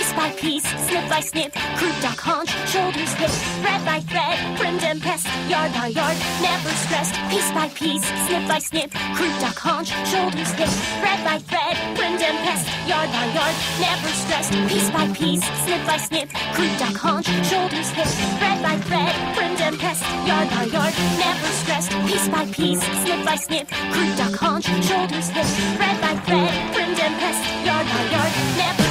piece by piece, snip by snip, croup, duck, haunch, shoulders, hip, thread by thread, trimmed and pressed, yard by yard, never stressed, piece by piece, snip by snip, croup, duck, haunch, shoulders, hip, thread by thread, trimmed and pressed, yard by yard, never stressed, piece by piece, snip by snip, croup, duck, haunch, shoulders, hip, thread by thread, trimmed and pressed, yard by yard, never stressed, piece by piece, snip by snip, croup, duck, haunch, shoulders, hip, thread by thread, trimmed and pressed, yard by yard, never